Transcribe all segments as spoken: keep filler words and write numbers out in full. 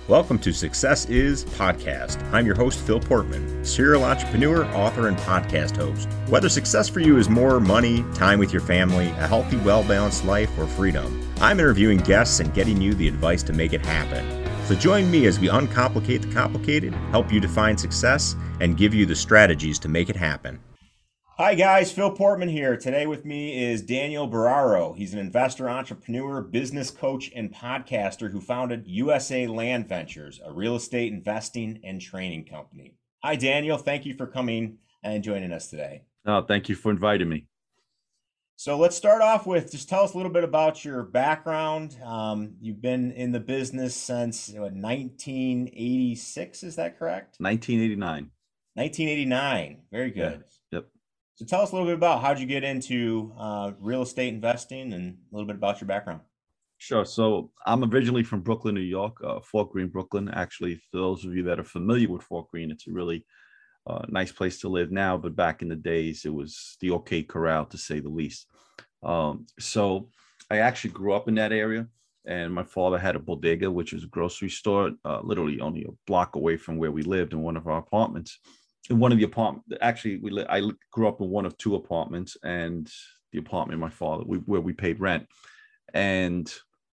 Welcome to Success Is Podcast. I'm your host, Phil Portman, serial entrepreneur, author, and podcast host. Whether success for you is more money, time with your family, a healthy, well-balanced life, or freedom, I'm interviewing guests and getting you the advice to make it happen. So join me as we uncomplicate the complicated, help you define success, and give you the strategies to make it happen. Hi guys, Phil Portman here. Today with me is Daniel Bararo. He's an investor, entrepreneur, business coach, and podcaster who founded U S A Land Ventures, a real estate investing and training company. Hi Daniel, thank you for coming and joining us today. Oh, thank you for inviting me. So let's start off with just tell us a little bit about your background. Um, you've been in the business since what, nineteen eighty-six, is that correct? nineteen eighty-nine. nineteen eighty-nine, very Yeah. good. Yep. So tell us a little bit about how'd you get into uh, real estate investing and a little bit about your background. Sure. So I'm originally from Brooklyn, New York, uh, Fort Greene, Brooklyn. Actually, for those of you that are familiar with Fort Greene, it's a really uh, nice place to live now. But back in the days, it was the OK Corral, to say the least. Um, so I actually grew up in that area. And my father had a bodega, which is a grocery store, uh, literally only a block away from where we lived in one of our apartments. In one of the apartments, actually, we li- I grew up in one of two apartments, and the apartment my father, we, where we paid rent. And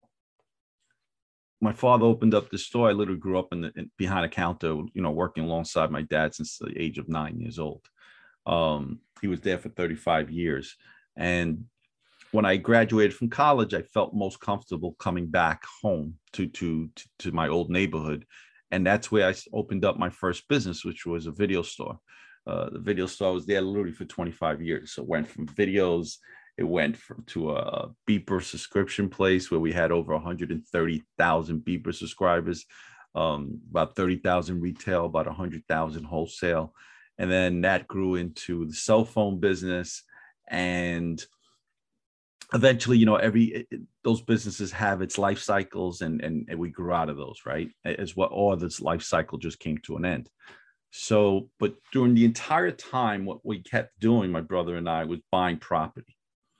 my father opened up the store. I literally grew up in, the, in behind a counter, you know, working alongside my dad since the age of nine years old. Um, he was there for thirty-five years. And when I graduated from college, I felt most comfortable coming back home to, to, to, to my old neighborhood. And that's where I opened up my first business, which was a video store. Uh, the video store was there literally for twenty-five years. So it went from videos, it went from to a Beeper subscription place where we had over one hundred thirty thousand Beeper subscribers, um, about thirty thousand retail, about one hundred thousand wholesale. And then that grew into the cell phone business. And eventually, you know, every it, those businesses have its life cycles, and, and and we grew out of those, right? As what all this life cycle just came to an end. So, but during the entire time, what we kept doing, my brother and I, was buying property.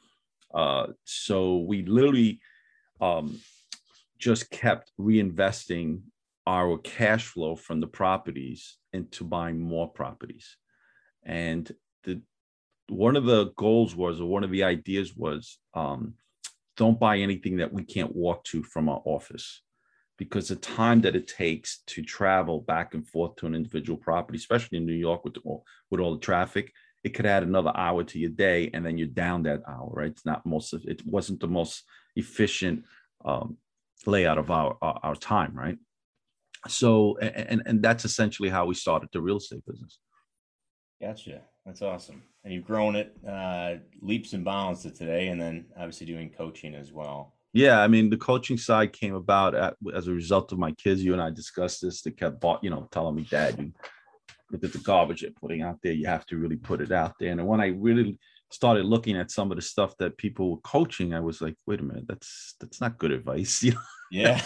Uh, so we literally um, just kept reinvesting our cash flow from the properties into buying more properties. And the one of the goals was, or one of the ideas was, um, don't buy anything that we can't walk to from our office, because the time that it takes to travel back and forth to an individual property, especially in New York with all, with all the traffic, it could add another hour to your day, and then you're down that hour, right? It's not most of, it wasn't the most efficient um, layout of our, our our time, right? So, and and that's essentially how we started the real estate business. Gotcha. That's awesome. And you've grown it uh, leaps and bounds to today, and then obviously doing coaching as well. Yeah, I mean, the coaching side came about at, as a result of my kids. You and I discussed this. They kept, bought, you know, telling me, Dad, you look at the garbage you're putting out there. You have to really put it out there. And when I really started looking at some of the stuff that people were coaching, I was like, wait a minute, that's that's not good advice. You know? Yeah.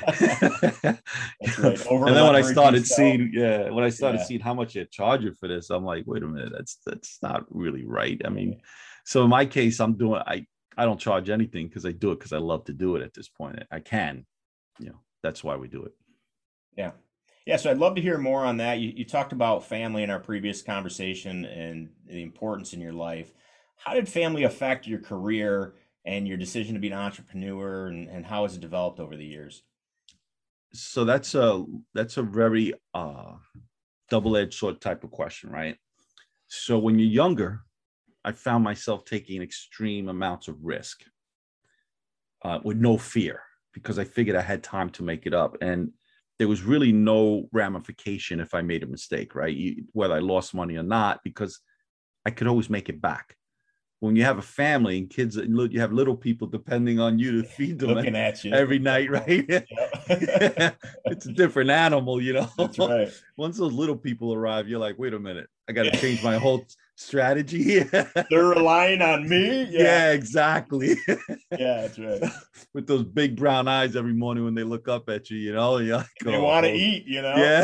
That's right. Over And then when I started yourself. seeing, yeah, when I started Yeah. seeing how much they're charging for this, I'm like, wait a minute, that's that's not really right. I mean, so in my case, I'm doing, I I don't charge anything because I do it because I love to do it at this point. I can, you know, that's why we do it. Yeah. Yeah. So I'd love to hear more on that. You, you talked about family in our previous conversation and the importance in your life. How did family affect your career and your decision to be an entrepreneur, and, and how has it developed over the years? So that's a that's a very uh double-edged sword type of question, right? So when you're younger, I found myself taking extreme amounts of risk uh, with no fear, because I figured I had time to make it up. And there was really no ramification if I made a mistake, right? You, whether I lost money or not, because I could always make it back. When you have a family and kids, you have little people depending on you to feed them Looking at you. every night, right? Yep. It's a different animal, you know. That's right. Once those little people arrive, you're like, wait a minute, I got to change my whole strategy here. They're relying on me. Yeah, Yeah. exactly. Yeah, that's right. With those big brown eyes every morning when they look up at you, you know, you're like, They oh, want to eat, you know? yeah.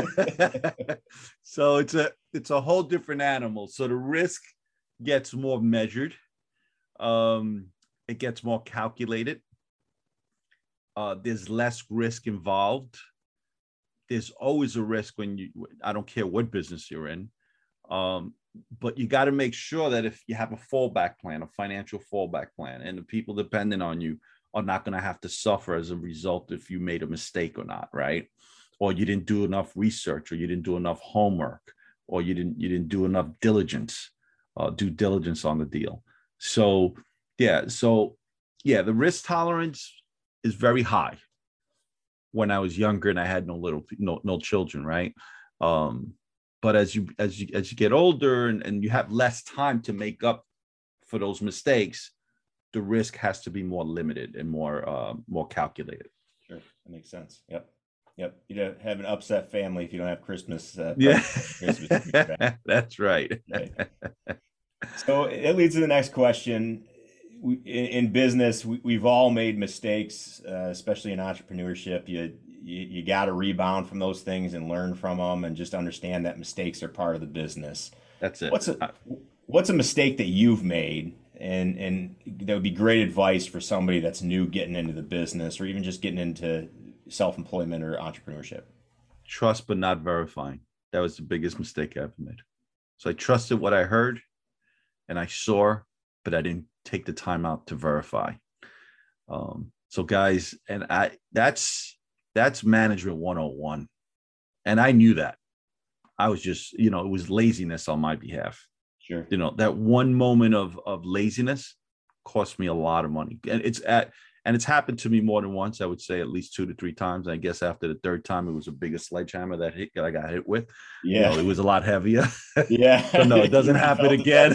So it's a it's a whole different animal. So the risk gets more measured. Um, it gets more calculated. Uh, there's less risk involved. there's always a risk when you, I don't care what business you're in. Um, but you got to make sure that if you have a fallback plan, a financial fallback plan, and the people dependent on you are not going to have to suffer as a result if you made a mistake or not, right? Or you didn't do enough research, or you didn't do enough homework, or you didn't you didn't do enough diligence, uh, due diligence on the deal. So yeah, so yeah, the risk tolerance is very high when I was younger and I had no little no no children, right? Um, but as you as you as you get older and, and you have less time to make up for those mistakes, the risk has to be more limited and more uh, more calculated. Sure, that makes sense. Yep, yep. You don't have an upset family if you don't have Christmas. Uh, Yeah, Christmas. that's right. Right. So it leads to the next question. We, in, in business, we, we've all made mistakes, uh, especially in entrepreneurship. You you, you got to rebound from those things and learn from them, and just understand that mistakes are part of the business. That's it. What's a what's a mistake that you've made, and and that would be great advice for somebody that's new getting into the business, or even just getting into self-employment or entrepreneurship? Trust but not verifying. That was the biggest mistake I ever made. So I trusted what I heard and I saw, but I didn't take the time out to verify. Um, so guys, and I that's that's management one oh one. And I knew that. I was just, you know, it was laziness on my behalf. Sure. You know, that one moment of of laziness cost me a lot of money. And it's at and it's happened to me more than once. I would say at least two to three times. I guess after the third time, it was a bigger sledgehammer that hit that I got hit with. Yeah. You know, it was a lot heavier. Yeah. So no, it doesn't happen again.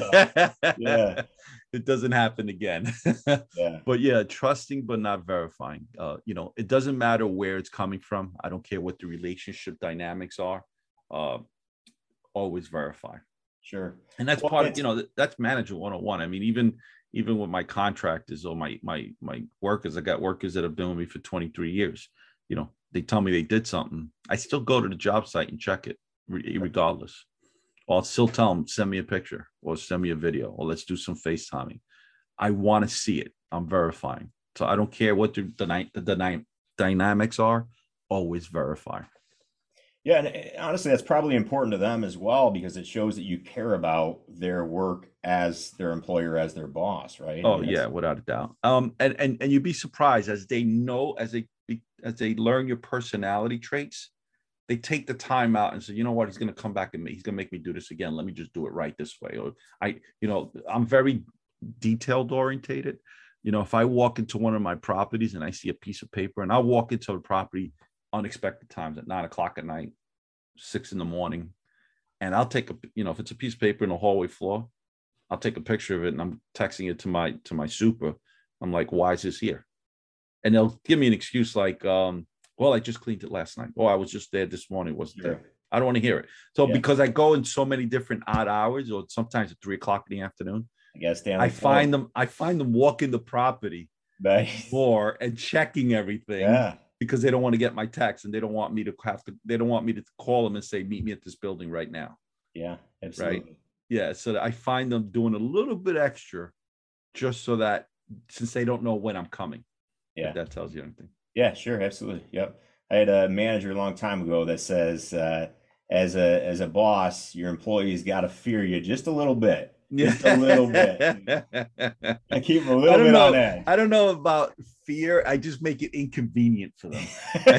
Yeah. It doesn't happen again. Yeah. But yeah, trusting but not verifying. Uh, you know, it doesn't matter where it's coming from. I don't care what the relationship dynamics are. Uh, always verify. Sure. And that's Well, part of, it's- you know, that's management one oh one. I mean, even even with my contractors or my my my workers, I got workers that have been with me for twenty-three years. You know, they tell me they did something. I still go to the job site and check it regardless. Or I'll still tell them, send me a picture or send me a video or let's do some FaceTiming. I want to see it. I'm verifying. So I don't care what the, the, the, the dynamics are, always verify. Yeah, and honestly, that's probably important to them as well, because it shows that you care about their work as their employer, as their boss, right? Oh I mean, yeah, without a doubt. Um, and and and you'd be surprised as they know, as they as they learn your personality traits, they take the time out and say, you know what, he's going to come back at me. He's going to make me do this again. Let me just do it right this way. Or I, you know, I'm very detailed orientated. You know, if I walk into one of my properties and I see a piece of paper, and I'll walk into a property unexpected times at nine o'clock at night, six in the morning, and I'll take a, you know, if it's a piece of paper in the hallway floor, I'll take a picture of it and I'm texting it to my to my super. I'm like, why is this here? And they'll give me an excuse like, um, well, I just cleaned it last night. Oh, I was just there this morning. Wasn't sure. there? I don't want to hear it. So Yeah. because I go in so many different odd hours, or sometimes at three o'clock in the afternoon, I guess I find them. I find them walking the property nice. more and checking everything. Yeah. Because they don't want to get my text and they don't want me to have to. They don't want me to call them and say, meet me at this building right now. Yeah, absolutely. Right. Yeah. So I find them doing a little bit extra, just so that since they don't know when I'm coming. Yeah. If that tells you anything. Yeah, sure, absolutely. Yep. I had a manager a long time ago that says, uh, as a as a boss, your employees got to fear you just a little bit, just a little bit. I keep them a little bit know, on edge. I don't know about fear. I just make it inconvenient for them.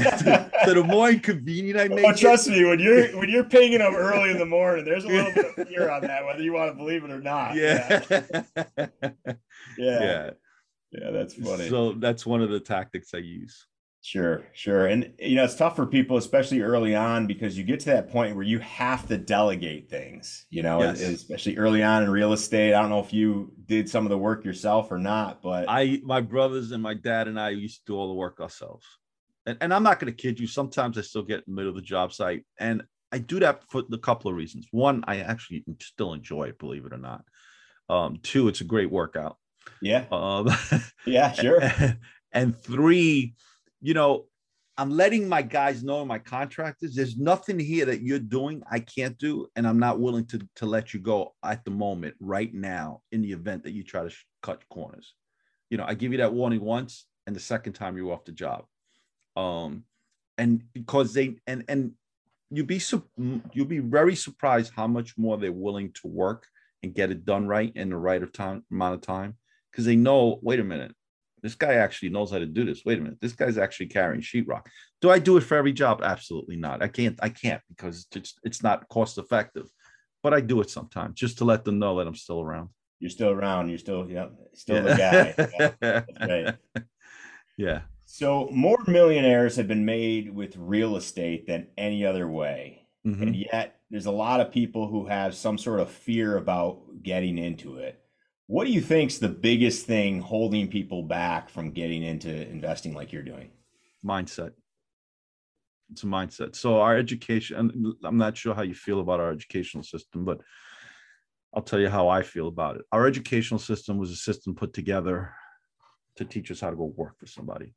So the more inconvenient I make, oh, trust it, me, when you're when you're pinging them early in the morning, there's a little bit of fear on that, whether you want to believe it or not. Yeah. Yeah. Yeah. Yeah. Yeah, that's funny. So that's one of the tactics I use. Sure, sure. And you know, it's tough for people, especially early on, because you get to that point where you have to delegate things, you know, Yes. especially early on in real estate. I don't know if you did some of the work yourself or not, but I, my brothers and my dad and I used to do all the work ourselves. And, and I'm not going to kid you. Sometimes I still get in the middle of the job site, and I do that for a couple of reasons. One, I actually still enjoy it, believe it or not. Um, two, it's a great workout. Yeah. Um, yeah, sure. And, and three, you know, I'm letting my guys know, my contractors, there's nothing here that you're doing I can't do, and I'm not willing to, to let you go at the moment, right now, in the event that you try to sh- cut corners. You know, I give you that warning once, and the second time you're off the job. Um, And because they, and, and you'd be, you'll be very surprised how much more they're willing to work and get it done right in the right of time, amount of time. Because they know, wait a minute, this guy actually knows how to do this. Wait a minute, this guy's actually carrying sheetrock. Do I do it for every job? Absolutely not. I can't, I can't because it's, it's not cost effective, but I do it sometimes just to let them know that I'm still around. You're still around. You're still, yeah, still yeah. the guy. Yeah, that's right. Yeah. So more millionaires have been made with real estate than any other way. Mm-hmm. And yet there's a lot of people who have some sort of fear about getting into it. What do you think's the biggest thing holding people back from getting into investing like you're doing? Mindset. It's a mindset. So our education, and I'm not sure how you feel about our educational system, but I'll tell you how I feel about it. Our educational system was a system put together to teach us how to go work for somebody.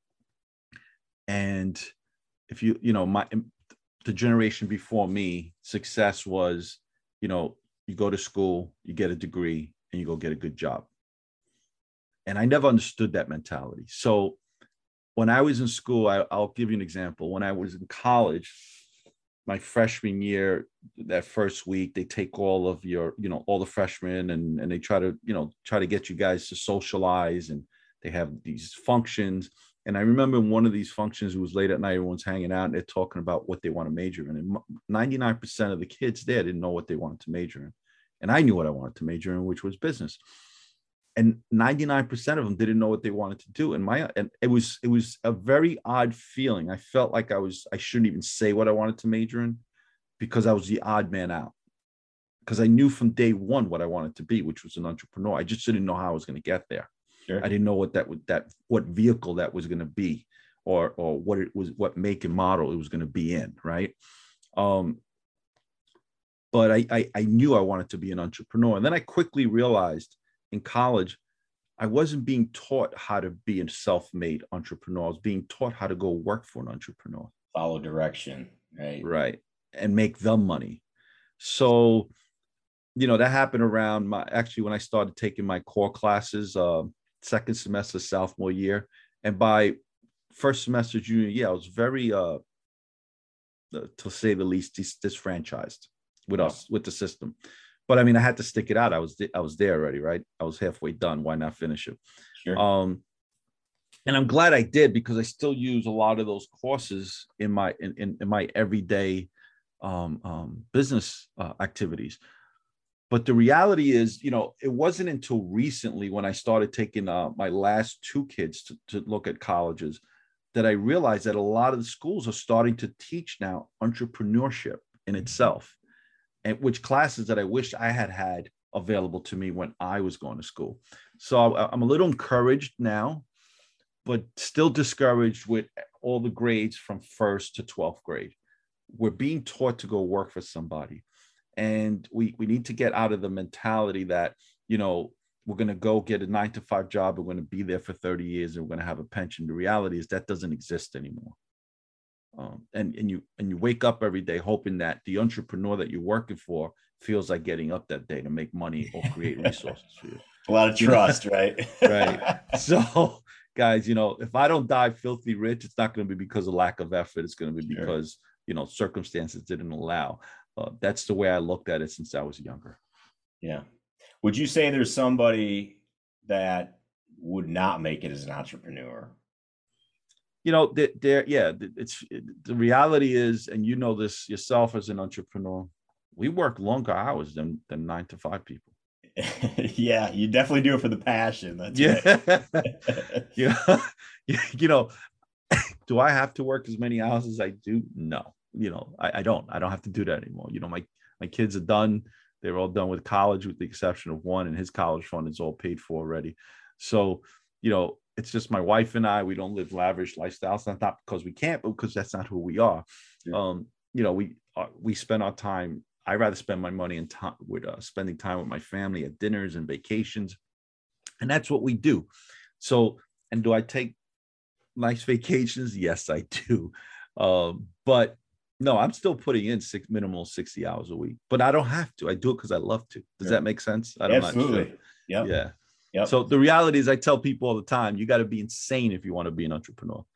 And if you, you know, my, the generation before me, success was, you know, you go to school, you get a degree, and you go get a good job. And I never understood that mentality. So when I was in school, I, I'll give you an example. When I was in college, my freshman year, that first week, they take all of your, you know, all the freshmen and, and they try to, you know, try to get you guys to socialize, and they have these functions. And I remember one of these functions, it was late at night, everyone's hanging out and they're talking about what they want to major in. And ninety-nine percent of the kids there didn't know what they wanted to major in. And I knew what I wanted to major in, which was business. And ninety-nine percent of them didn't know what they wanted to do. And my, and it was, it was a very odd feeling. I felt like I was, I shouldn't even say what I wanted to major in because I was the odd man out. Because I knew from day one what I wanted to be, which was an entrepreneur. I just didn't know how I was going to get there. Sure. I didn't know what that would, that, what vehicle that was going to be, or, or what it was, what make and model it was going to be in. Right. Um, but I, I, I knew I wanted to be an entrepreneur. And then I quickly realized in college, I wasn't being taught how to be a self-made entrepreneur. I was being taught how to go work for an entrepreneur. Follow direction. Right. Right. And make them money. So, you know, that happened around my, actually when I started taking my core classes, uh, second semester, sophomore year. And by first semester, junior year, I was very, uh, to say the least, dis- disfranchised with us, with the system. But I mean, I had to stick it out. I was, I was there already, right? I was halfway done. Why not finish it? Sure. Um, and I'm glad I did, because I still use a lot of those courses in my, in, in, in my everyday um, um, business uh, activities. But the reality is, you know, it wasn't until recently when I started taking uh, my last two kids to, to look at colleges that I realized that a lot of the schools are starting to teach now entrepreneurship in itself, and which classes that I wish I had had available to me when I was going to school. So I'm a little encouraged now, but still discouraged with all the grades from first to twelfth grade. We're being taught to go work for somebody. And we, we need to get out of the mentality that, you know, we're going to go get a nine to five job. We're going to be there for thirty years and we're going to have a pension. The reality is that doesn't exist anymore. Um, and, and you, and you wake up every day hoping that the entrepreneur that you're working for feels like getting up that day to make money or create resources for you. A lot of trust, you know? Right? Right. So guys, you know, if I don't die filthy rich, it's not going to be because of lack of effort. It's going to be because, sure, you know, circumstances didn't allow. Uh, that's the way I looked at it since I was younger. Yeah. Would you say there's somebody that would not make it as an entrepreneur? You know, there, there yeah, it's it, the reality is, and you know this yourself as an entrepreneur, we work longer hours than than nine to five people. Yeah, you definitely do it for the passion. That's yeah. Right. Yeah. You know, do I have to work as many hours as I do? No. You know, I, I don't, I don't have to do that anymore. You know, my, my kids are done. They're all done with college with the exception of one, and his college fund is all paid for already. So, you know, it's just my wife and I, we don't live lavish lifestyles. Not, not because we can't, but because that's not who we are. Yeah. Um, you know, we, uh, we spend our time. I rather spend my money and time with uh, spending time with my family at dinners and vacations. And that's what we do. So, and do I take nice vacations? Yes, I do. Um, but no, I'm still putting in six minimal sixty hours a week, but I don't have to. I do it because I love to. Does sure. that make sense? I don't Absolutely. Sure. Yep. Yeah. Yep. So the reality is, I tell people all the time, you got to be insane if you want to be an entrepreneur.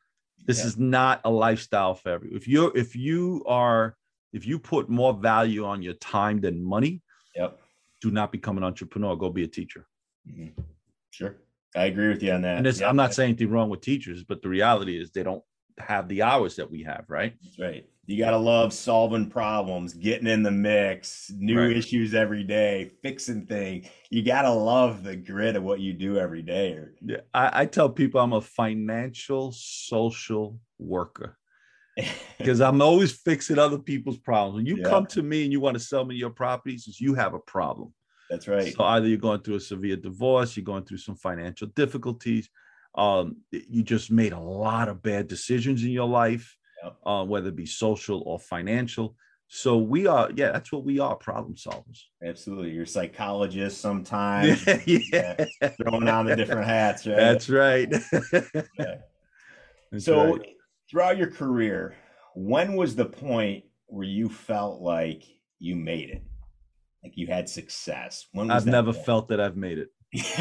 This Yeah. is not a lifestyle for everyone. If you're, if you are, if you put more value on your time than money, Yep. do not become an entrepreneur. Go be a teacher. Mm-hmm. Sure. I agree with you on that. And this, Yep. I'm not saying anything wrong with teachers, but the reality is they don't have the hours that we have, right? That's right. You got to love solving problems, getting in the mix, new Right. issues every day, fixing things. You got to love the grit of what you do every day. Yeah, I, I tell people I'm a financial social worker because I'm always fixing other people's problems. When you Yeah. come to me and you want to sell me your properties, it's you have a problem. That's right. So either you're going through a severe divorce, you're going through some financial difficulties, um, you just made a lot of bad decisions in your life, Yep. uh, whether it be social or financial. So we are, yeah, that's what we are, problem solvers. Absolutely. You're a psychologist sometimes. Yeah, yeah. Yeah. Throwing on the different hats, right? That's right. Yeah. That's So right. throughout your career, when was the point where you felt like you made it? Like you had success? When was I've that never point? felt that I've made it.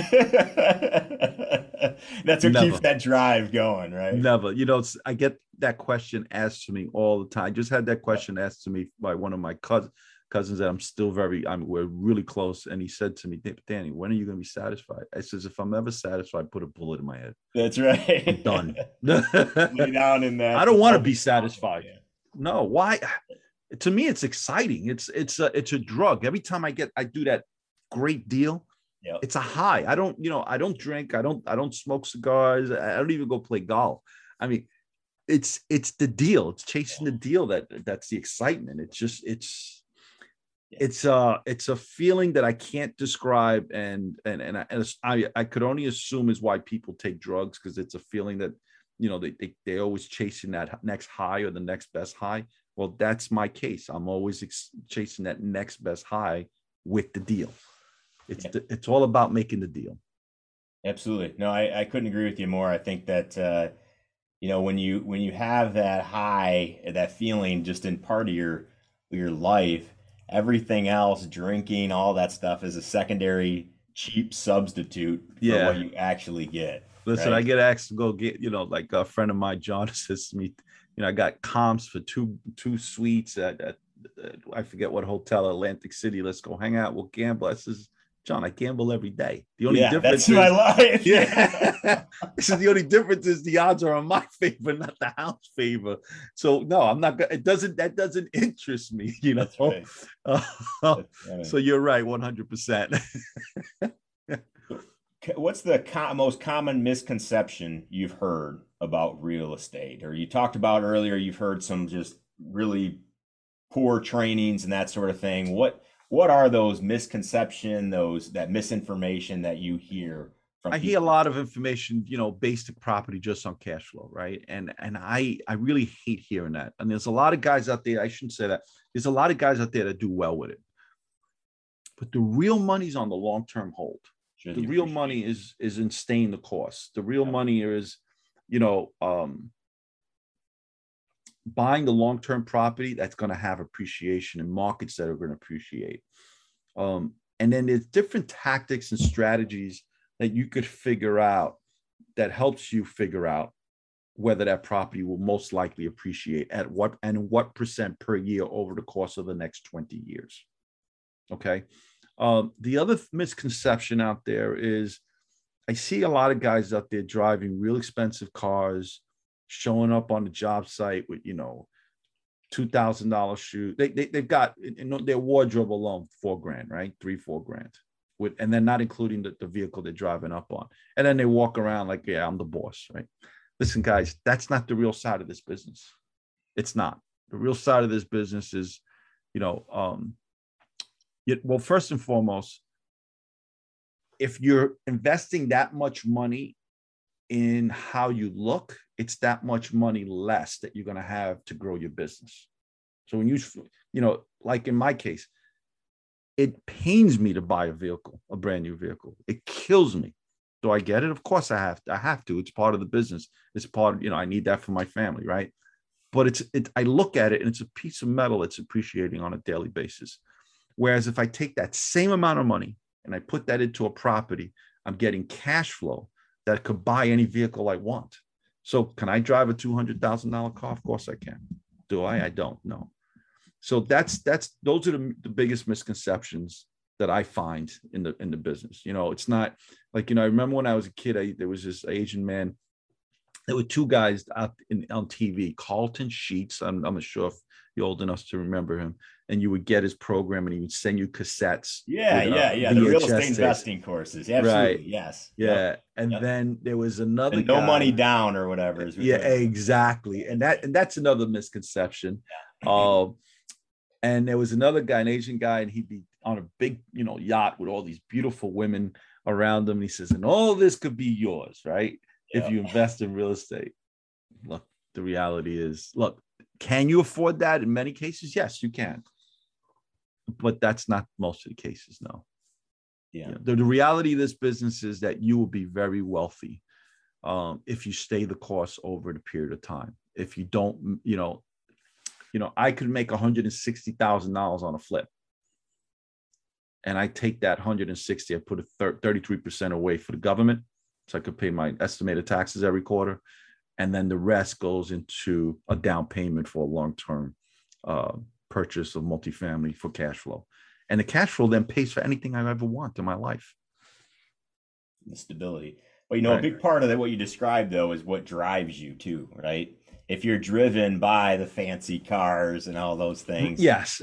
That's what Never. keeps that drive going, right? Never. You know, it's, I get that question asked to me all the time. I just had that question asked to me by one of my cousins, cousins that I'm still very, I'm we're really close. And he said to me, Danny, when are you going to be satisfied? I says, if I'm ever satisfied, put a bullet in my head. That's right. I'm done. Lay down in that. I don't want to be satisfied. Yeah. No, why? To me, it's exciting. It's it's a it's a drug. Every time I get I do that great deal, yep. It's a high. I don't, you know, I don't drink. I don't I don't smoke cigars. I don't even go play golf. I mean, it's it's the deal. It's chasing the deal that that's the excitement. It's just it's it's uh it's a feeling that I can't describe, and and and I and I, I could only assume is why people take drugs, because it's a feeling that, you know, they they they always chasing that next high or the next best high. Well, that's my case. I'm always ex- chasing that next best high with the deal. It's yeah. the, it's all about making the deal. Absolutely. No, I, I couldn't agree with you more. I think that uh, you know, when you when you have that high, that feeling just in part of your your life, everything else, drinking, all that stuff is a secondary cheap substitute for Yeah. what you actually get. Listen, right? I get asked to go get, you know, like a friend of mine, John, says to me, you know, I got comps for two two suites at, at, at I forget what hotel, Atlantic City. Let's go hang out. We'll gamble. I says, John, I gamble every day. The only yeah, difference that's is my life. Yeah. This is the only difference is the odds are on my favor, not the house favor. So no, I'm not gonna, it doesn't, that doesn't interest me, you know. That's right. Uh, That's right. So you're right, one hundred percent. What's the co- most common misconception you've heard about real estate? Or you talked about earlier, you've heard some just really poor trainings and that sort of thing. What what are those misconception, those that misinformation that you hear from I people? hear a lot of information, you know, basic property just on cash flow, right? And and I I really hate hearing that. And there's a lot of guys out there, I shouldn't say that. There's a lot of guys out there that do well with it. But the real money's on the long-term hold. Sure, the real money is is in staying the course. The real yeah. money is, you know, um, buying the long-term property that's going to have appreciation in markets that are going to appreciate. Um, and then there's different tactics and strategies that you could figure out that helps you figure out whether that property will most likely appreciate at what and what percent per year over the course of the next twenty years. Okay. Um, the other misconception out there is I see a lot of guys out there driving real expensive cars, showing up on the job site with, you know, two thousand dollars shoes. They, they, they've got in their wardrobe alone, four grand, right? Three, four grand. With, and then not including the, the vehicle they're driving up on. And then they walk around like, yeah, I'm the boss, right? Listen, guys, that's not the real side of this business. It's not. The real side of this business is, you know, um, well, first and foremost, if you're investing that much money in how you look, it's that much money less that you're going to have to grow your business. So when you, you know, like in my case, it pains me to buy a vehicle, a brand new vehicle. It kills me. Do I get it? Of course I have to. I have to. It's part of the business. It's part of, you know, I need that for my family, right? But it's, it, I look at it and it's a piece of metal that's appreciating on a daily basis. Whereas if I take that same amount of money and I put that into a property, I'm getting cash flow that could buy any vehicle I want. So can I drive a two hundred thousand dollars car? Of course I can. Do I? I don't know. So that's that's those are the, the biggest misconceptions that I find in the in the business. You know, it's not like, you know, I remember when I was a kid, I, there was this Asian man. There were two guys out in, on T V, Carlton Sheets. I'm, I'm not sure if you're old enough to remember him. And you would get his program and he would send you cassettes. Yeah, with, yeah, uh, yeah. The real estate V H S tapes. investing courses. Absolutely. Right. Yes. Yeah. Yep. And Yep. then there was another And no guy. money down or whatever. Is Yeah, exactly. And that and that's another misconception. Uh, and there was another guy, an Asian guy, and he'd be on a big, you know, yacht with all these beautiful women around him. And he says, and all this could be yours, right? Yep. If you invest in real estate. Look, the reality is, look, can you afford that? In many cases, yes, you can. But that's not most of the cases, no. Yeah. You know, the, the reality of this business is that you will be very wealthy um, if you stay the course over the period of time. If you don't, you know, you know, I could make one hundred sixty thousand dollars on a flip. And I take that one hundred sixty, I put a thirty-three percent away for the government. So I could pay my estimated taxes every quarter. And then the rest goes into a down payment for a long-term uh, purchase of multifamily for cash flow. And the cash flow then pays for anything I ever want in my life. The stability. But, you know, right. A big part of that, what you described, though, is what drives you too, right? If you're driven by the fancy cars and all those things. Yes.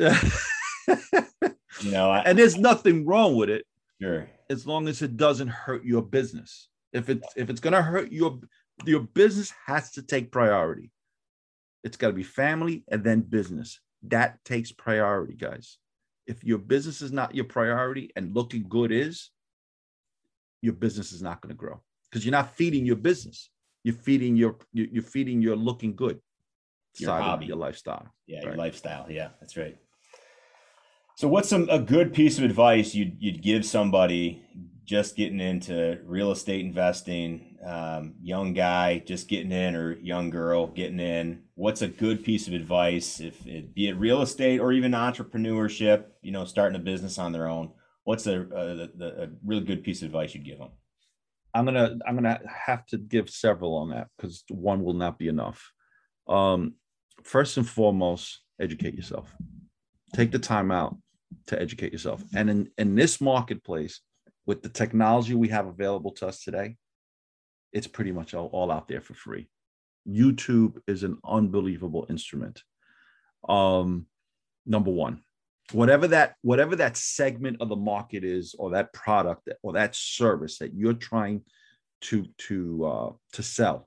You know, I, and there's nothing wrong with it. Sure. As long as it doesn't hurt your business. If it's, if it's going to hurt your Your business has to take priority. It's got to be family and then business. That takes priority, guys. If your business is not your priority and looking good is, your business is not going to grow because you're not feeding your business. You're feeding your you're feeding your looking good your side hobby, of your lifestyle. Yeah, right? Your lifestyle. Yeah, that's right. So, what's some a good piece of advice you'd you'd give somebody just getting into real estate investing, um, young guy just getting in or young girl getting in? What's a good piece of advice, if it be it real estate or even entrepreneurship, you know, starting a business on their own? What's a, a, a really good piece of advice you'd give them? I'm gonna I'm gonna have to give several on that because one will not be enough. Um, first and foremost, educate yourself. Take the time out to educate yourself. And in, in this marketplace, with the technology we have available to us today, it's pretty much all, all out there for free. YouTube is an unbelievable instrument. Um, number one, whatever that whatever that segment of the market is, or that product or that service that you're trying to to uh, to sell.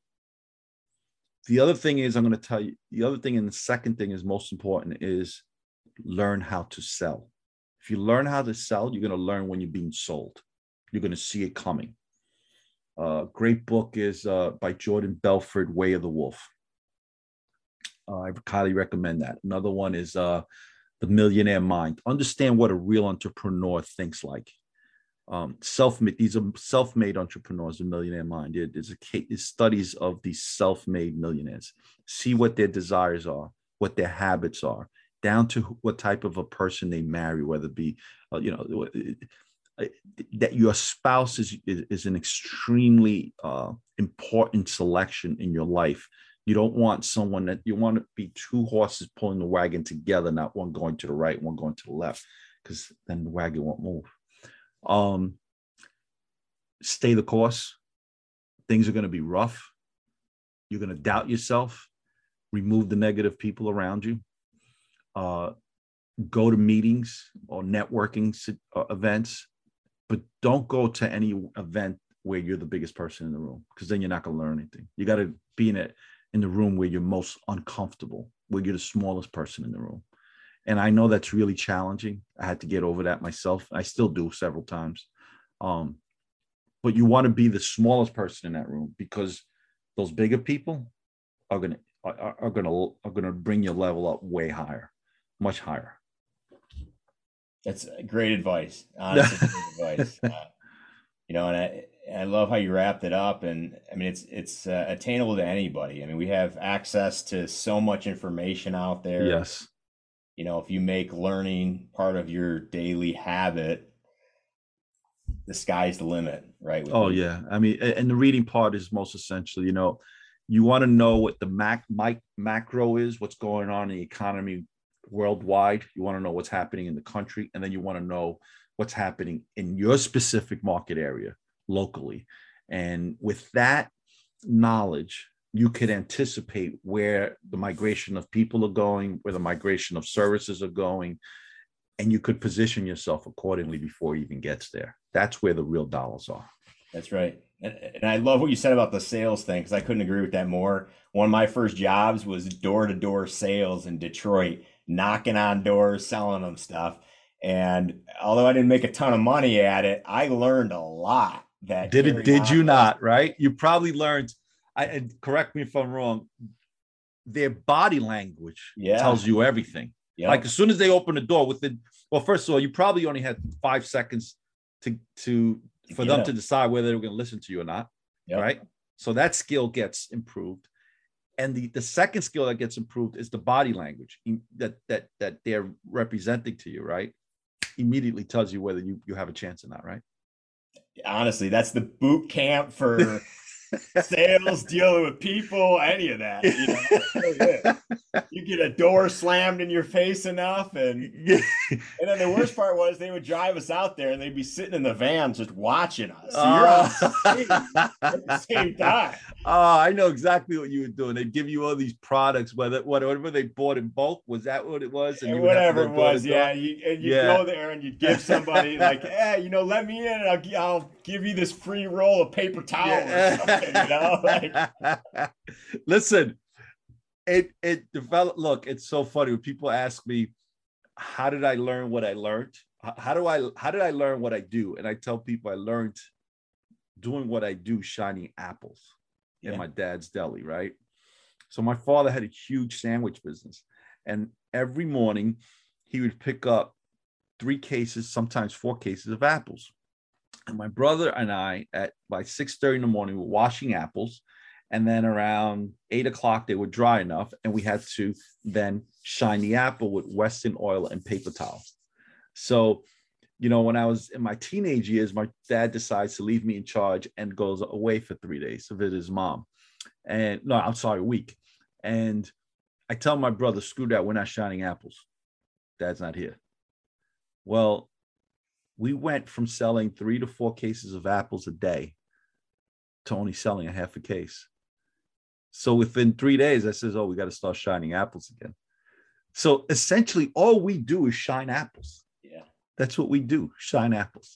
The other thing is, I'm going to tell you, the other thing and the second thing is most important is learn how to sell. If you learn how to sell, you're going to learn when you're being sold. You're going to see it coming. A uh, great book is uh, by Jordan Belfort, Way of the Wolf. Uh, I highly recommend that. Another one is uh, The Millionaire Mind. Understand what a real entrepreneur thinks like. Um, self-made, these are self-made entrepreneurs, The Millionaire Mind. It is a case, it studies of these self-made millionaires. See what their desires are, what their habits are, down to what type of a person they marry, whether it be, uh, you know, that your spouse is, is, is an extremely uh, important selection in your life. You don't want someone that you want to be two horses pulling the wagon together, not one going to the right, one going to the left, because then the wagon won't move. Um, stay the course. Things are going to be rough. You're going to doubt yourself. Remove the negative people around you. Uh, go to meetings or networking uh, events, but don't go to any event where you're the biggest person in the room, because then you're not going to learn anything. You got to be in it in the room where you're most uncomfortable, where you're the smallest person in the room. And I know that's really challenging. I had to get over that myself. I still do several times. Um, but you want to be the smallest person in that room, because those bigger people are going to are, are going to are going to bring your level up way higher, much higher. That's great advice. Honestly, great advice. Uh, you know, and I I love how you wrapped it up. And I mean, it's it's uh, attainable to anybody. I mean, we have access to so much information out there. Yes. You know, if you make learning part of your daily habit, the sky's the limit, right? Oh, yeah. I mean, and the reading part is most essential. You know, You want to know what the mac, mic, macro is, what's going on in the economy worldwide. You want to know what's happening in the country, and then you want to know what's happening in your specific market area locally. And with that knowledge, you could anticipate where the migration of people are going, where the migration of services are going, and you could position yourself accordingly before it even gets there. That's where the real dollars are. That's right. And, and I love what you said about the sales thing, because I couldn't agree with that more. One of my first jobs was door-to-door sales in Detroit, knocking on doors, selling them stuff. And although I didn't make a ton of money at it, I learned a lot. That did it? Did you not? Right? You probably learned. I and correct me if I'm wrong. Their body language yeah. tells you everything. Yep. Like as soon as they open the door, within well, first of all, you probably only had five seconds to to for them to decide whether they were going to listen to you or not. Yep. Right? So that skill gets improved. And the, the second skill that gets improved is the body language that that that they're representing to you, right? Immediately tells you whether you, you have a chance or not, right? Honestly, that's the boot camp for sales, dealing with people, any of that. You know, you get a door slammed in your face enough, and and then the worst part was they would drive us out there, and they'd be sitting in the van just watching us. So uh, you're on at the same time. Oh, I know exactly what you were doing. They'd give you all these products, whether whatever they bought in bulk. Was that what it was? And, and whatever it was, yeah. You, and you yeah. go there and you give somebody like, hey, you know, let me in, and I'll, I'll give you this free roll of paper towel yeah. or something. You know, like. Listen, it it developed. Look, it's so funny when people ask me, how did I learn what I learned? How do I how did I learn what I do? And I tell people I learned doing what I do, shining apples. Yeah. In my dad's deli, right? So my father had a huge sandwich business, and every morning he would pick up three cases, sometimes four cases of apples. And my brother and I, at by six thirty in the morning, were washing apples, and then around eight o'clock they were dry enough, and we had to then shine the apple with Western oil and paper towel. So, you know, when I was in my teenage years, my dad decides to leave me in charge and goes away for three days to visit his mom. And no, I'm sorry, a week. And I tell my brother, screw that, we're not shining apples. Dad's not here. Well, we went from selling three to four cases of apples a day to only selling a half a case. So within three days, I says, oh, we got to start shining apples again. So essentially, all we do is shine apples. That's what we do, shine apples.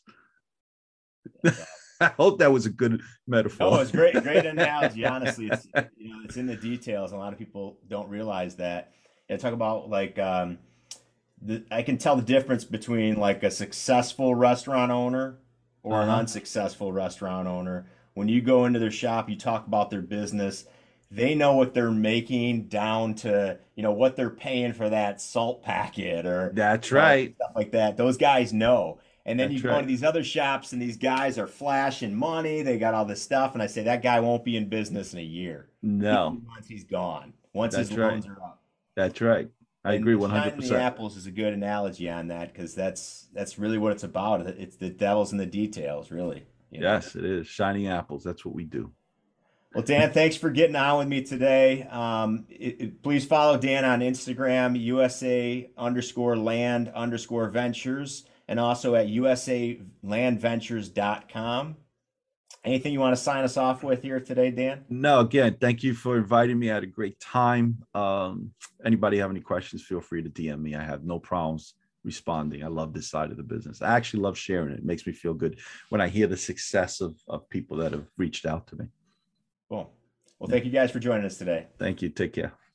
Yeah. I hope that was a good metaphor. Oh, it's great, great analogy. Honestly, it's you know, it's in the details. A lot of people don't realize that. I talk about like um, the, I can tell the difference between like a successful restaurant owner or uh-huh. an unsuccessful restaurant owner. When you go into their shop, you talk about their business. They know what they're making down to, you know, what they're paying for that salt packet or that's right, stuff like that. Those guys know. And then that's you right. go to these other shops and these guys are flashing money. They got all this stuff. And I say, that guy won't be in business in a year. No. Once he's gone. Once that's his right. loans are up. That's right. I and agree one hundred percent. The apples is a good analogy on that, because that's that's really what it's about. It's the devil's in the details, really. You know? Yes, it is. Shining apples. That's what we do. Well, Dan, thanks for getting on with me today. Um, it, it, please follow Dan on Instagram, U S A underscore land underscore ventures, and also at U S A land ventures dot com. Anything you want to sign us off with here today, Dan? No, again, thank you for inviting me. I had a great time. Um, anybody have any questions, feel free to D M me. I have no problems responding. I love this side of the business. I actually love sharing it. It makes me feel good when I hear the success of, of people that have reached out to me. Cool. Well, thank you guys for joining us today. Thank you. Take care.